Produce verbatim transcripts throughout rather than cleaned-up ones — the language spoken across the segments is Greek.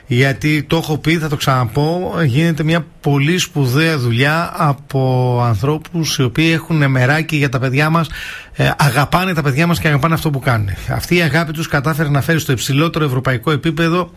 γιατί το έχω πει, θα το ξαναπώ, γίνεται μια πολύ σπουδαία δουλειά από ανθρώπους οι οποίοι έχουν μεράκι για τα παιδιά μας, ε, αγαπάνε τα παιδιά μας και αγαπάνε αυτό που κάνουν. Αυτή η αγάπη τους κατάφερε να φέρει στο υψηλότερο ευρωπαϊκό επίπεδο.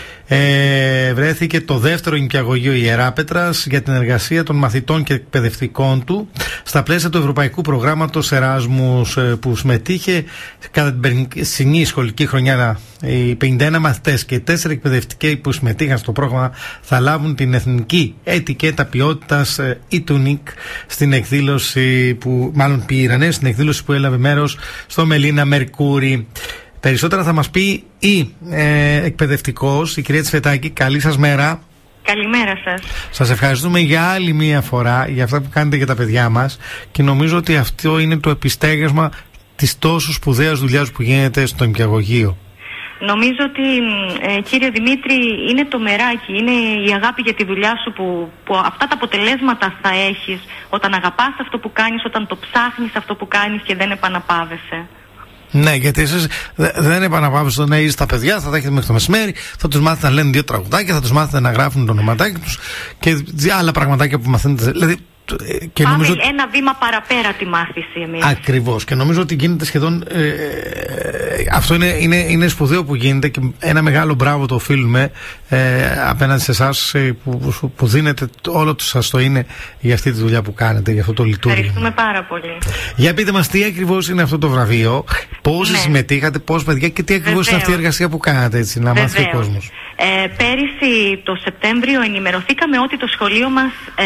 Ε, βρέθηκε το δεύτερο νοικιαγωγείο Ιεράπετρας για την εργασία των μαθητών και εκπαιδευτικών του στα πλαίσια του Ευρωπαϊκού Προγράμματος Εράσμους, που συμμετείχε κατά την περσινή σχολική χρονιά. Οι πενήντα ένα μαθητές και οι τέσσερις εκπαιδευτικοί που συμμετείχαν στο πρόγραμμα θα λάβουν την εθνική ετικέτα ποιότητας e-Tunic στην εκδήλωση που μάλλον πήρανε, στην εκδήλωση που έλαβε μέρος στο Μελίνα Μερκούρι. Περισσότερα θα μας πει η ε, εκπαιδευτικός, η κυρία Τσφετάκη. Καλή σας μέρα. Καλημέρα σας. Σας ευχαριστούμε για άλλη μία φορά για αυτά που κάνετε για τα παιδιά μας και νομίζω ότι αυτό είναι το επιστέγασμα της τόσο σπουδαίας δουλειάς που γίνεται στο νοικιαγωγείο. Νομίζω ότι ε, κύριε Δημήτρη, είναι το μεράκι, είναι η αγάπη για τη δουλειά σου που, που αυτά τα αποτελέσματα θα έχεις όταν αγαπάς αυτό που κάνεις, όταν το ψάχνεις αυτό που κάνεις και δεν επαναπάβεσαι. Ναι, γιατί εσείς δεν επαναπαύεστε να είστε τα παιδιά, θα τα έχετε μέχρι το μεσημέρι, θα τους μάθετε να λένε δύο τραγουδάκια, θα τους μάθετε να γράφουν το ονοματάκι τους και άλλα πραγματάκια που μαθαίνετε. Δηλαδή, και πάμε νομίζω ένα βήμα παραπέρα τη μάθηση εμείς. Ακριβώς, και νομίζω ότι γίνεται σχεδόν ε, ε, αυτό είναι, είναι, είναι σπουδαίο που γίνεται και ένα μεγάλο μπράβο το οφείλουμε ε, απέναντι σε εσάς ε, που, που, που δίνετε όλο το σας το είναι για αυτή τη δουλειά που κάνετε, για αυτό το λειτουργήμα. Ευχαριστούμε πάρα πολύ. Για πείτε μας τι ακριβώς είναι αυτό το βραβείο, πόσοι ναι. συμμετείχατε, πόσοι παιδιά και τι ακριβώς είναι αυτή η εργασία που κάνατε, έτσι, να μάθει ο κόσμος. Ε, πέρυσι το Σεπτέμβριο ενημερωθήκαμε ότι το σχολείο μας ε,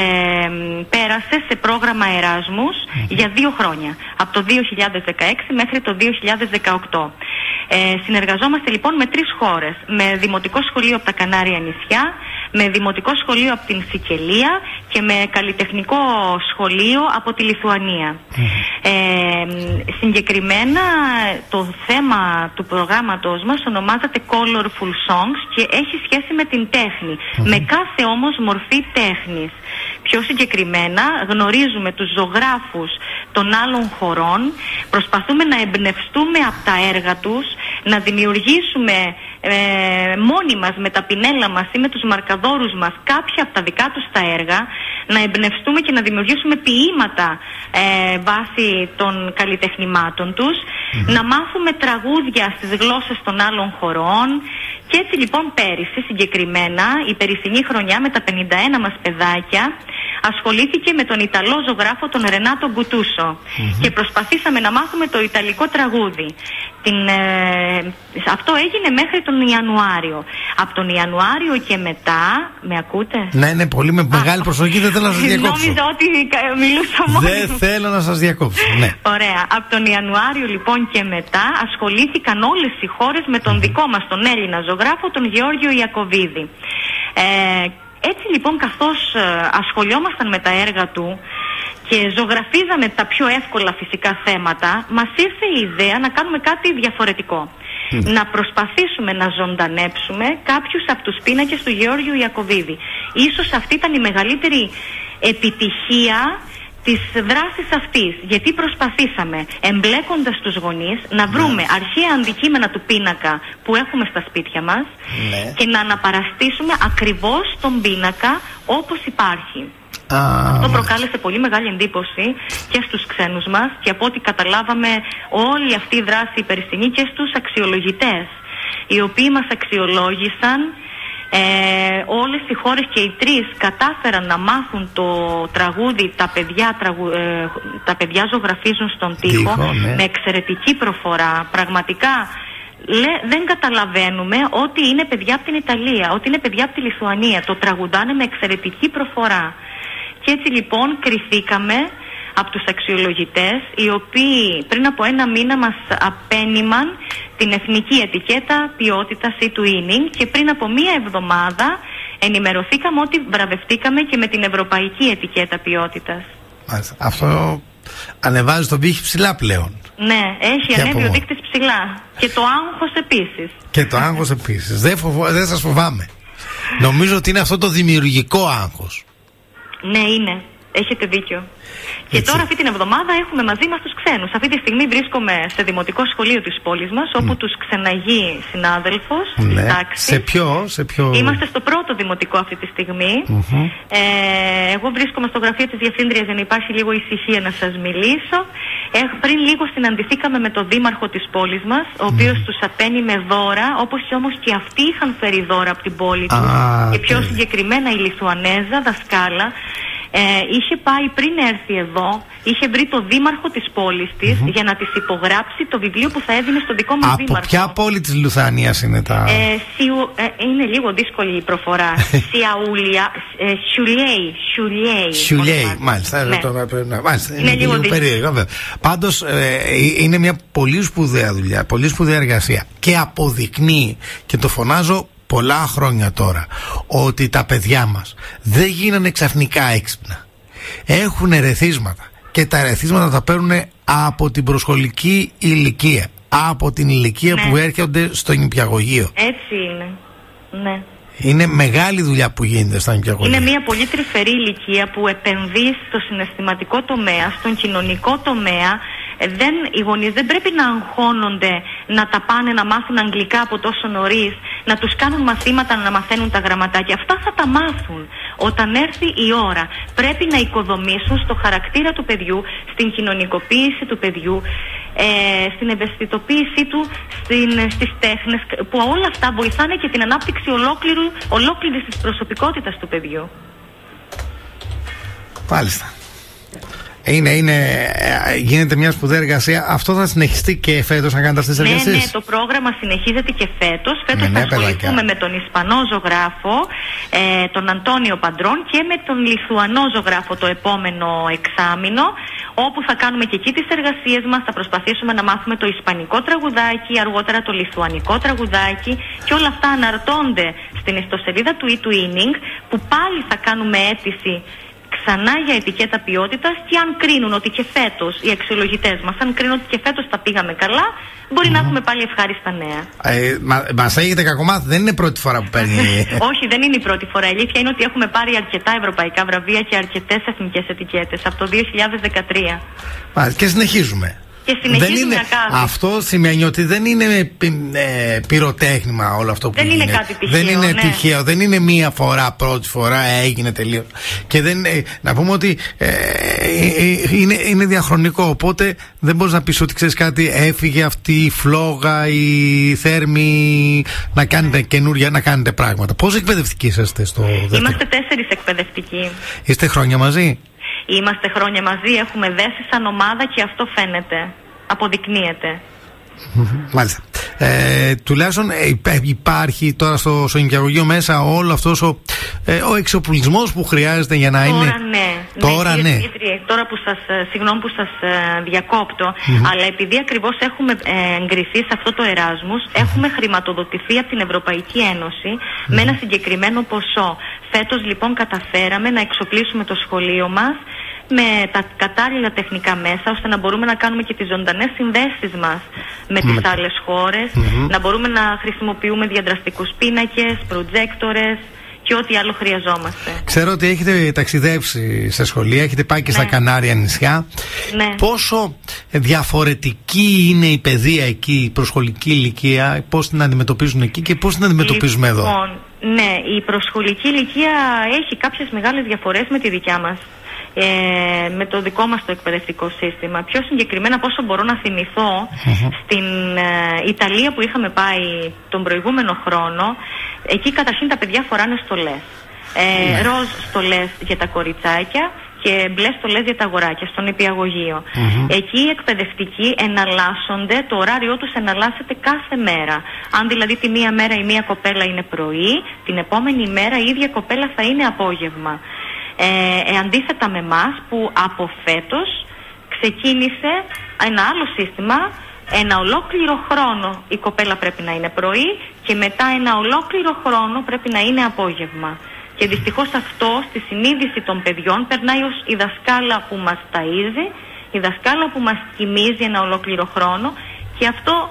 πέρασε σε πρόγραμμα Εράσμους mm-hmm. για δύο χρόνια, από το δύο χιλιάδες δεκαέξι μέχρι το δύο χιλιάδες δεκαοκτώ. Ε, συνεργαζόμαστε λοιπόν με τρεις χώρες, με δημοτικό σχολείο από τα Κανάρια νησιά, με δημοτικό σχολείο από την Σικελία και με καλλιτεχνικό σχολείο από τη Λιθουανία. Mm-hmm. Ε, συγκεκριμένα το θέμα του προγράμματος μας ονομάζεται Colorful Songs και έχει σχέση με την τέχνη, mm-hmm. με κάθε όμως μορφή τέχνης. Πιο συγκεκριμένα γνωρίζουμε τους ζωγράφους των άλλων χωρών, προσπαθούμε να εμπνευστούμε από τα έργα τους, να δημιουργήσουμε ε, μόνοι μας με τα πινέλα μας ή με τους μαρκαδόρους μας κάποια από τα δικά τους τα έργα, να εμπνευστούμε και να δημιουργήσουμε ποίηματα ε, βάσει των καλλιτεχνημάτων τους, mm-hmm. να μάθουμε τραγούδια στις γλώσσες των άλλων χωρών. Και έτσι λοιπόν πέρυσι συγκεκριμένα η περσινή χρονιά με τα πενήντα ένα μας παιδάκια ασχολήθηκε με τον Ιταλό ζωγράφο τον Ρενάτο Γκουτούσο mm-hmm. και προσπαθήσαμε να μάθουμε το Ιταλικό τραγούδι. Την, ε, αυτό έγινε μέχρι τον Ιανουάριο. Από τον Ιανουάριο και μετά. Με ακούτε? Ναι, είναι πολύ με μεγάλη προσοχή, δεν θέλω να σας διακόψω. Νόμιζα ότι μιλούσα μόνο. Δεν θέλω να σας διακόψω. Ναι. Ωραία. Από τον Ιανουάριο λοιπόν και μετά ασχολήθηκαν όλες οι χώρες με τον mm-hmm. δικό μας τον Έλληνα ζωγράφο, τον Γεώργιο Ιακωβίδη. Ε, Έτσι λοιπόν καθώς ε, ασχολιόμασταν με τα έργα του και ζωγραφίζαμε τα πιο εύκολα φυσικά θέματα, μας ήρθε η ιδέα να κάνουμε κάτι διαφορετικό. Mm. Να προσπαθήσουμε να ζωντανέψουμε κάποιους από τους πίνακες του Γεώργιου Ιακωβίδη. Ίσως αυτή ήταν η μεγαλύτερη επιτυχία της δράσης αυτής, γιατί προσπαθήσαμε εμπλέκοντας τους γονείς να βρούμε ναι. αρχαία αντικείμενα του πίνακα που έχουμε στα σπίτια μας ναι. και να αναπαραστήσουμε ακριβώς τον πίνακα όπως υπάρχει. Α, Αυτό προκάλεσε πολύ μεγάλη εντύπωση και στους ξένους μας και από ό,τι καταλάβαμε όλη αυτή η δράση η περσινή και στους αξιολογητές, οι οποίοι μας αξιολόγησαν. Ε, όλες οι χώρες και οι τρεις κατάφεραν να μάθουν το τραγούδι «Τα παιδιά, τραγου, ε, τα παιδιά ζωγραφίζουν στον τοίχο» ναι. με εξαιρετική προφορά. Πραγματικά λέ, δεν καταλαβαίνουμε ότι είναι παιδιά από την Ιταλία, ότι είναι παιδιά από τη Λιθουανία. Το τραγουδάνε με εξαιρετική προφορά. Και έτσι λοιπόν κριθήκαμε από τους αξιολογητές, οι οποίοι πριν από ένα μήνα μας απένιμαν την εθνική ετικέτα ποιότητας e-Tunic και πριν από μία εβδομάδα ενημερωθήκαμε ότι βραβευτήκαμε και με την ευρωπαϊκή ετικέτα ποιότητας. Αυτό ανεβάζει τον πύχη ψηλά πλέον. Ναι, έχει ανέβει ο δείκτης ψηλά. Και το άγχος επίσης. Και το άγχος επίσης. Δεν, φοβο, δεν σας φοβάμαι. Νομίζω ότι είναι αυτό το δημιουργικό άγχος. Ναι, είναι. Έχετε δίκιο. Και Έτσι. τώρα αυτή την εβδομάδα έχουμε μαζί μας τους ξένους. Αυτή τη στιγμή βρίσκομαι σε δημοτικό σχολείο της πόλης μας, όπου mm. τους ξεναγεί συνάδελφος ναι. της τάξης. Σε ποιο, σε ποιο... Είμαστε στο πρώτο δημοτικό αυτή τη στιγμή. Mm-hmm. Ε, εγώ βρίσκομαι στο γραφείο της Διευθύντριας για να υπάρχει λίγο ησυχία να σας μιλήσω. Ε, πριν λίγο συναντηθήκαμε με τον δήμαρχο της πόλης μας, ο οποίος mm. τους απαίνει με δώρα, όπως και όμως και αυτοί είχαν φέρει δώρα από την πόλη τους. Ah, και πιο συγκεκριμένα η Λιθουανέζα δασκάλα. Ε, είχε πάει πριν έρθει εδώ, είχε βρει το δήμαρχο της πόλης της mm-hmm. για να της υπογράψει το βιβλίο που θα έδινε στο δικό μας Από δήμαρχο. Από ποια πόλη της Λιθουανίας είναι τα... Ε, σιου, ε, είναι λίγο δύσκολη η προφορά. Σιαούλια, ε, Σιουλιέι, Σιουλιέι. Σιουλιέι, μάλιστα. Ναι. Το, μάλιστα. Είναι, είναι λίγο περίεργο. Πάντως ε, είναι μια πολύ σπουδαία δουλειά, πολύ σπουδαία εργασία και αποδεικνύει, και το φωνάζω πολλά χρόνια τώρα, ότι τα παιδιά μας δεν γίνανε ξαφνικά έξυπνα. Έχουν ερεθίσματα και τα ερεθίσματα τα παίρνουν από την προσχολική ηλικία, από την ηλικία ναι. που έρχονται στο νηπιαγωγείο. Έτσι είναι, ναι. Είναι μεγάλη δουλειά που γίνεται στα νηπιαγωγεία. Είναι μια πολύ τρυφερή ηλικία που επενδύει στο συναισθηματικό τομέα, στον κοινωνικό τομέα. Δεν, οι γονείς δεν πρέπει να αγχώνονται να τα πάνε να μάθουν αγγλικά από τόσο νωρίς, να τους κάνουν μαθήματα να μαθαίνουν τα γραμματάκια. Αυτά θα τα μάθουν όταν έρθει η ώρα. Πρέπει να οικοδομήσουν στο χαρακτήρα του παιδιού, στην κοινωνικοποίηση του παιδιού, ε, στην ευαισθητοποίησή του, στην, στις τέχνες, που όλα αυτά βοηθάνε και την ανάπτυξη ολόκληρου, ολόκληρης της προσωπικότητας του παιδιού. Πάλιστα. Είναι, είναι, γίνεται μια σπουδαία εργασία. Αυτό θα συνεχιστεί και φέτος να κάνετε αυτές τις εργασίες? Ναι, ναι, το πρόγραμμα συνεχίζεται και φέτος. Φέτος ναι, θα ασχοληθούμε με τον Ισπανό ζωγράφο, ε, τον Αντώνιο Παντρών, και με τον Λιθουανό ζωγράφο το επόμενο εξάμηνο, όπου θα κάνουμε και εκεί τις εργασίες μας. Θα προσπαθήσουμε να μάθουμε το ισπανικό τραγουδάκι, αργότερα το λιθουανικό τραγουδάκι, και όλα αυτά αναρτώνται στην ιστοσελίδα του e-twinning, που πάλι θα κάνουμε αίτηση ξανά για ετικέτα ποιότητας, και αν κρίνουν ότι και φέτος οι αξιολογητές μας, αν κρίνουν ότι και φέτος τα πήγαμε καλά, μπορεί mm. να έχουμε πάλι ευχάριστα νέα. Ε, μα, μας έχετε κακομάθει, δεν είναι πρώτη φορά που παίρνει. Όχι, δεν είναι η πρώτη φορά. Η αλήθεια είναι ότι έχουμε πάρει αρκετά ευρωπαϊκά βραβεία και αρκετές εθνικές ετικέτες από το δύο χιλιάδες δεκατρία. Μα, και συνεχίζουμε. Και δεν είναι, αυτό σημαίνει ότι δεν είναι ε, πυροτέχνημα όλο αυτό που δεν γίνεται. Είναι κάτι τυχαίο, δεν είναι ναι. τυχαίο, δεν είναι μία φορά, πρώτη φορά έγινε τελείως. Και δεν, ε, να πούμε ότι ε, ε, είναι, είναι διαχρονικό, οπότε δεν μπορείς να πεις ότι ξέρεις κάτι, έφυγε αυτή η φλόγα, η θέρμη, να κάνετε ναι. καινούρια, να κάνετε πράγματα. Πόσοι εκπαιδευτικοί είσαστε στο δεύτερο? Είμαστε τέσσερις εκπαιδευτικοί. Είστε χρόνια μαζί? Είμαστε χρόνια μαζί, έχουμε δέσει σαν ομάδα και αυτό φαίνεται, αποδεικνύεται. Μάλιστα. Ε, τουλάχιστον υπάρχει τώρα στο, στο νηπιαγωγείο μέσα όλο αυτός ο, ε, ο εξοπλισμός που χρειάζεται για να τώρα είναι. Ναι. Τώρα ναι. ναι. Δημήτρη, τώρα που σας, συγγνώμη που σας ε, διακόπτω, mm-hmm. αλλά επειδή ακριβώς έχουμε ε, εγκριθεί σε αυτό το Εράσμους, mm-hmm. έχουμε χρηματοδοτηθεί από την Ευρωπαϊκή Ένωση mm-hmm. με ένα συγκεκριμένο ποσό. Φέτος λοιπόν καταφέραμε να εξοπλίσουμε το σχολείο μας με τα κατάλληλα τεχνικά μέσα, ώστε να μπορούμε να κάνουμε και τις ζωντανές συνδέσεις μας με mm. τις άλλες χώρες, mm-hmm. να μπορούμε να χρησιμοποιούμε διαδραστικούς πίνακες, προτζέκτορες και ό,τι άλλο χρειαζόμαστε. Ξέρω ότι έχετε ταξιδέψει σε σχολεία, έχετε πάει και ναι. στα Κανάρια νησιά. Ναι. Πόσο διαφορετική είναι η παιδεία εκεί, η προσχολική ηλικία, πώς την αντιμετωπίζουν εκεί και πώς την αντιμετωπίζουμε λοιπόν, εδώ? Ναι, η προσχολική ηλικία έχει κάποιες μεγάλες διαφορές με τη δικιά μας. Ε, με το δικό μας το εκπαιδευτικό σύστημα. Πιο συγκεκριμένα, πόσο μπορώ να θυμηθώ, uh-huh. στην ε, Ιταλία που είχαμε πάει τον προηγούμενο χρόνο, εκεί καταρχήν τα παιδιά φοράνε στολές. Ε, uh-huh. Ροζ στολές για τα κοριτσάκια και μπλε στολές για τα αγοράκια στον νηπιαγωγείο. Uh-huh. Εκεί οι εκπαιδευτικοί εναλλάσσονται, το ωράριό τους εναλλάσσεται κάθε μέρα. Αν δηλαδή τη μία μέρα η μία κοπέλα είναι πρωί, την επόμενη μέρα η ίδια κοπέλα θα είναι απόγευμα. Ε, ε, αντίθετα με εμάς που από φέτος ξεκίνησε ένα άλλο σύστημα, ένα ολόκληρο χρόνο η κοπέλα πρέπει να είναι πρωί και μετά ένα ολόκληρο χρόνο πρέπει να είναι απόγευμα. Και δυστυχώς αυτό στη συνείδηση των παιδιών περνάει ως η δασκάλα που μας ταΐζει, η δασκάλα που μας κοιμίζει ένα ολόκληρο χρόνο, και αυτό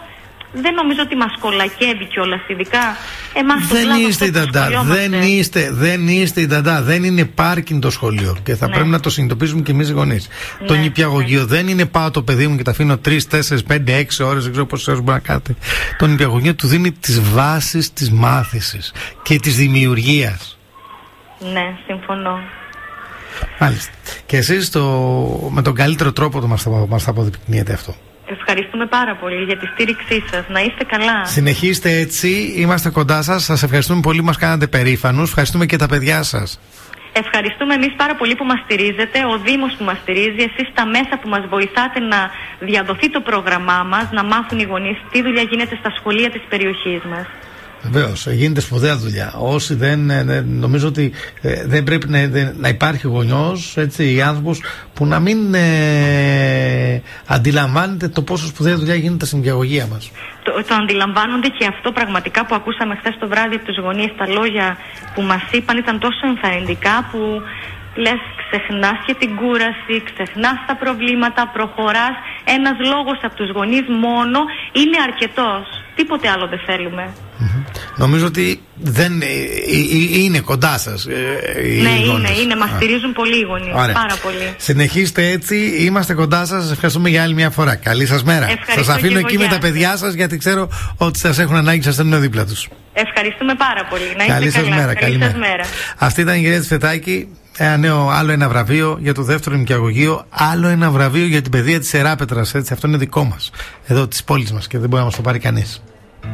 δεν νομίζω ότι μας κολακεύει κιόλας, ειδικά εμάς το δεν κλάδο είστε η αυτό Νταντά, δεν είστε, δεν είστε η Νταντά, δεν είναι πάρκινγκ το σχολείο και θα ναι. πρέπει να το συνειδητοποιήσουμε κι εμείς οι γονείς. Ναι, το νηπιαγωγείο ναι. δεν είναι πάω το παιδί μου και τα αφήνω τρεις, τέσσερις, πέντε, έξι ώρες, δεν ξέρω πόσες ώρες μπορεί να κάνετε. Το νηπιαγωγείο του δίνει τις βάσεις της μάθησης και της δημιουργίας. Ναι, συμφωνώ. Μάλιστα. Και εσείς το, με τον καλύτερο τρόπο το μας θα, μας θα αποδεικνύετε αυτό. Ευχαριστούμε πάρα πολύ για τη στήριξή σας. Να είστε καλά. Συνεχίστε έτσι. Είμαστε κοντά σας. Σας ευχαριστούμε πολύ που μας κάνατε περήφανους. Ευχαριστούμε και τα παιδιά σας. Ευχαριστούμε εμείς πάρα πολύ που μας στηρίζετε, ο Δήμος που μας στηρίζει, εσείς τα μέσα που μας βοηθάτε να διαδοθεί το πρόγραμμά μας, να μάθουν οι γονείς τι δουλειά γίνεται στα σχολεία της περιοχής μας. Βεβαίως, γίνεται σπουδαία δουλειά. Όσοι δεν, νομίζω ότι ε, δεν πρέπει να, δεν, να υπάρχει γονιός, έτσι, οι άνθρωποι που να μην ε, αντιλαμβάνεται το πόσο σπουδαία δουλειά γίνεται στην νηπιαγωγία μας. Το, το αντιλαμβάνονται και αυτό πραγματικά που ακούσαμε χθες το βράδυ από τους γονείς, τα λόγια που μας είπαν ήταν τόσο ενθαρρυντικά που λες ξεχνάς και την κούραση, ξεχνάς τα προβλήματα, προχωράς. Ένας λόγος από τους γονείς μόνο είναι αρκετός. Τίποτε άλλο δεν θέλουμε. Mm-hmm. Νομίζω ότι δεν, ε, ε, είναι κοντά σας. Ε, ναι, είναι, είναι. Μας στηρίζουν πολύ οι γονείς. Ωραία. Πάρα πολύ. Συνεχίστε έτσι, είμαστε κοντά σας. Σας ευχαριστούμε για άλλη μια φορά. Καλή σας μέρα. Σας αφήνω εκεί με τα παιδιά σας, γιατί ξέρω ότι σας έχουν ανάγκη και σας στέλνουν δίπλα τους. Ευχαριστούμε πάρα πολύ. Να είστε καλή σας μέρα. Καλή σας μέρα. Αυτή ήταν η κυρία Τσφετάκη. Ένα νέο, άλλο ένα βραβείο για το δεύτερο νοικιαγωγείο, άλλο ένα βραβείο για την παιδεία της Εράπετρας. Έτσι, αυτό είναι δικό μας, εδώ της πόλης μας και δεν μπορεί να μας το πάρει κανείς.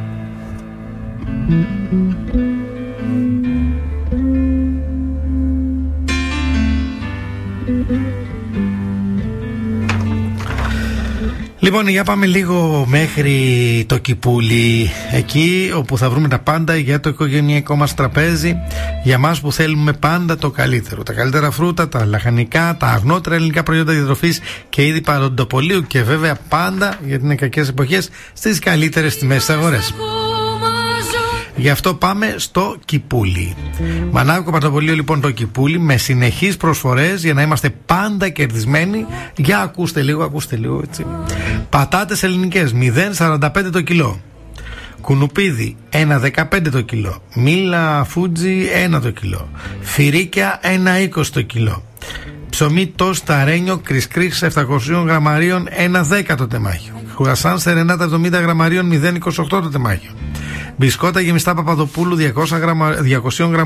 Λοιπόν, για πάμε λίγο μέχρι το Κυπούλι, εκεί όπου θα βρούμε τα πάντα για το οικογενειακό μας τραπέζι, για μας που θέλουμε πάντα το καλύτερο. Τα καλύτερα φρούτα, τα λαχανικά, τα αγνότερα ελληνικά προϊόντα διατροφής και είδη παροντοπολίου και βέβαια πάντα, γιατί είναι κακές εποχές, στις καλύτερες τιμές στις αγορές. Γι' αυτό πάμε στο Κυπούλι. Μανάβικο Παρτοπολείο λοιπόν το Κυπούλι, με συνεχείς προσφορές για να είμαστε πάντα κερδισμένοι. Για ακούστε λίγο, ακούστε λίγο έτσι. Πατάτες ελληνικές μηδέν κόμμα σαράντα πέντε το κιλό. Κουνουπίδι ένα κόμμα δεκαπέντε το κιλό. Μήλα Φούτζι ένα το κιλό. Φυρίκια ένα κόμμα είκοσι το κιλό. Ψωμί τόστα ρένιο κρισκρίς επτακόσια γραμμαρίων ένα δέκα το τεμάχιο. Κουρασάν σερενάτα εβδομήντα γραμμαρίων μηδέν κόμμα είκοσι οκτώ το τεμάχιο. Μπισκότα γεμιστά Παπαδοπούλου διακόσια γραμμαρίων